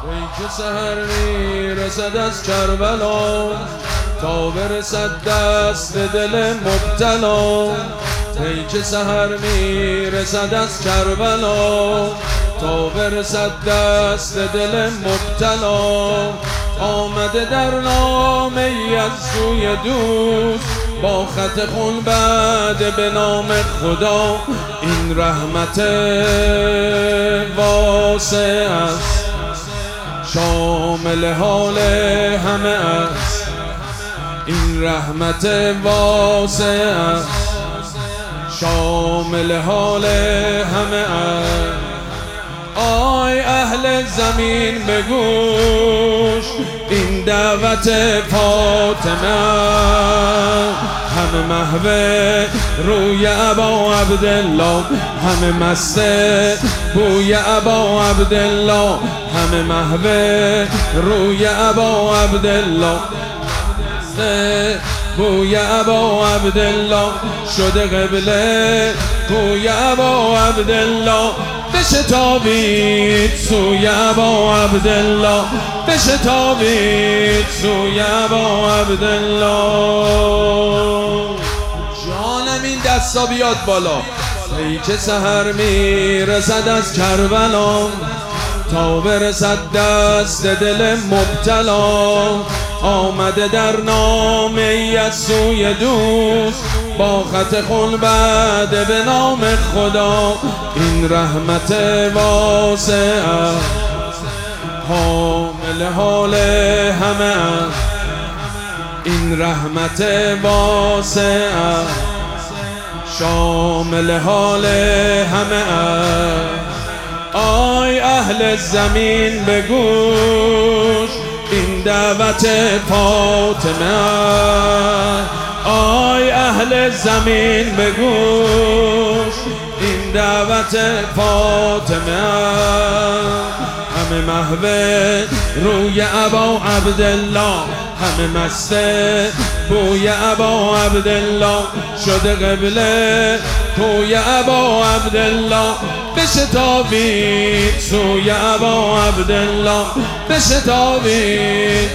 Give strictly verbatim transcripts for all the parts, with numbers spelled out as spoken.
ای که سحر میرسد از کربلا تا برسد دست دل مبتلا. ای که سحر میرسد از کربلا تا برسد دست دل مبتلا. آمده در نامه ای از سوی دوست با خط خون بعد به نام خدا. این رحمت واسع است شامل حال همه است. این رحمت واسع است شامل حال همه است. آی اهل زمین بگوش این دعوت فاطمه، همه محو روی ابا عبدالله، همه مست بوی ابا عبدالله، همه محو روی ابا عبدالله، بوی ابا عبدالله شده قبله کوی ابا عبدالله. بشتابید سوی ابا عبدالله، بشتابید سوی ابا عبدالله. جانم این دستا بیاد بالا. ای که سحر میرسد از کربلا تا برسد دست دل مبتلا. آمده در نامه ای از سوی دوست با خط خون بعد به نام خدا. این رحمت واسع حامل حال همه است. این رحمت واسع شامل حال همه است. آی اهل زمین بگوش این دعوت فاطمه. آی اهل زمین بگوش این دعوت فاطمه. همه محو روی ابا عبدالله، همه مست بوی ابا عبدالله شده قبله کوی ابا عبدالله. بشتابید سوی ابا عبدالله، بشتابید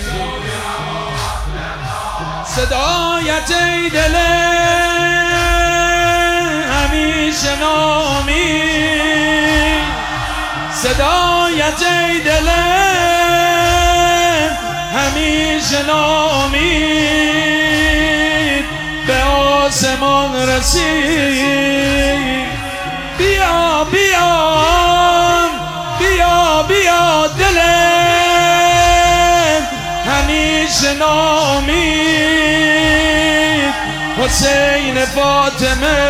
صدایت ای دل همیشه نامی، صدایت ای دل همیشه نامی به آسمان رسید. بیا بیا بیا بیا دلم همیشه نامید. حسین فاطمه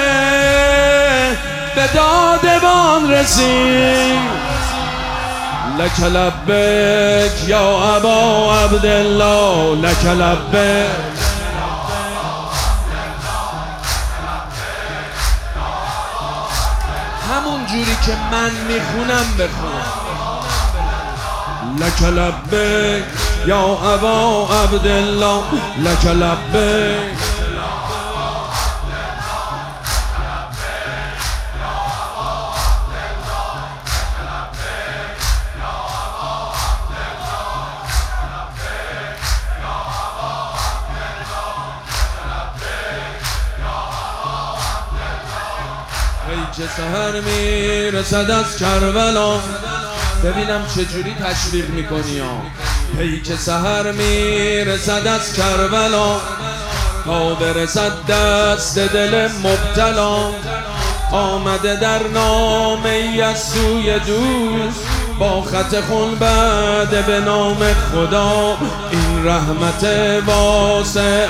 به دادبان رسید. لک لبک یا ابا عبدالله، لک لبک. همون جوری که من میخونم بخونم. لک لبک یا ابا عبدالله، لک لبک. ای که سحر میرسد از کربلا، ببینم چجوری تشویق میکنی ها. ای که سحر میرسد از کربلا تا برسد دست دل مبتلا. آمده در نامه ای از سوی دوست با خط خون بعد به نام خدا. این رحمت واسع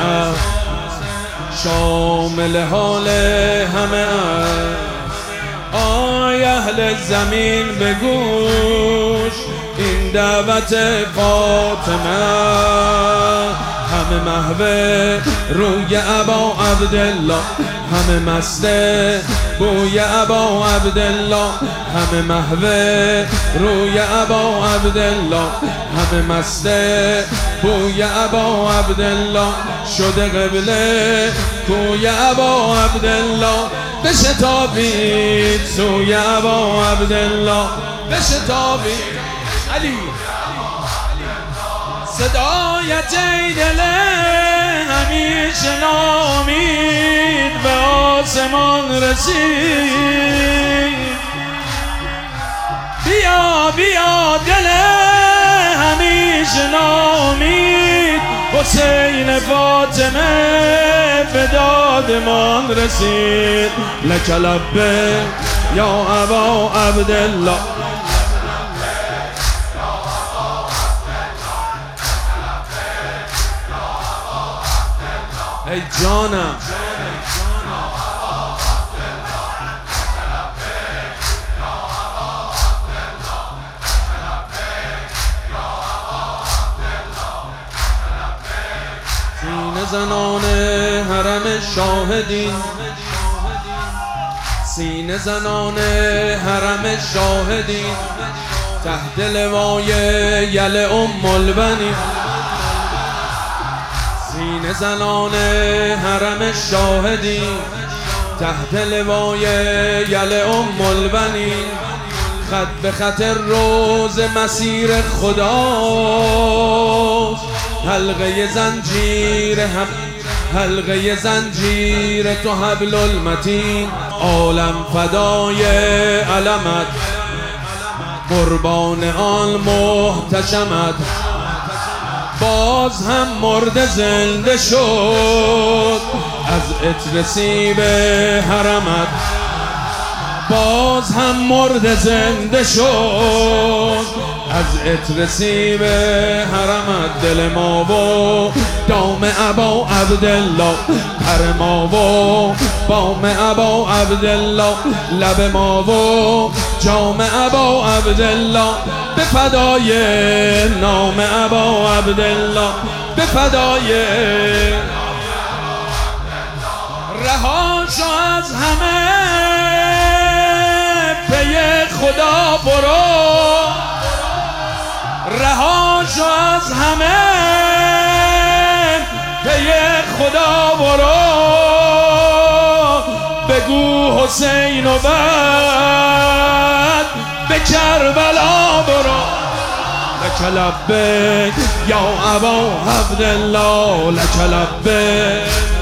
شامل حال همه است. آی اهل زمین بگوش این دعوت فاطمه. همه محو روی ابا عبدالله، همه مست بوی ابا عبدالله، همه محو روی ابا عبدالله، همه مست بوی ابا عبدالله شده قبله کوی ابا عبدالله. بشتابید سوی ابا عبدالله، بشتابید. علی صدایت ای دل همیشه نامید به آسمان رسید بیا بیا دل همیشه نامید حسین فاطمه به دادمان رسید لک لبیک یا ابا عبدالله ای جانم سینه زنان حرم شاهدین سینه زنان حرم شاهدین تحت لوای یل ام البنین سینه زنان حرم شاهدین تحت لوای یل ام البنین خط به خط روز مسیر خداست حلقه زنجیر هم حلقه زنجیر تو حبل المتین عالم فدای علمت قربان آن محتشمت باز هم مرد زنده شد از عطر سیب حرمت باز هم مرد زنده شد از عطر سیب حرمت دل ما و دام ابا عبدالله پر ما و بام ابا عبدالله لب ما و جام ابا عبدالله به فدای نام ابا عبدالله به فدای رها شو از همه پی خدا برو رها شو از همه پی خدا برو بگو حسین و بعد به کربلا برو لک لبیک یا ابا عبدالله لک لبیک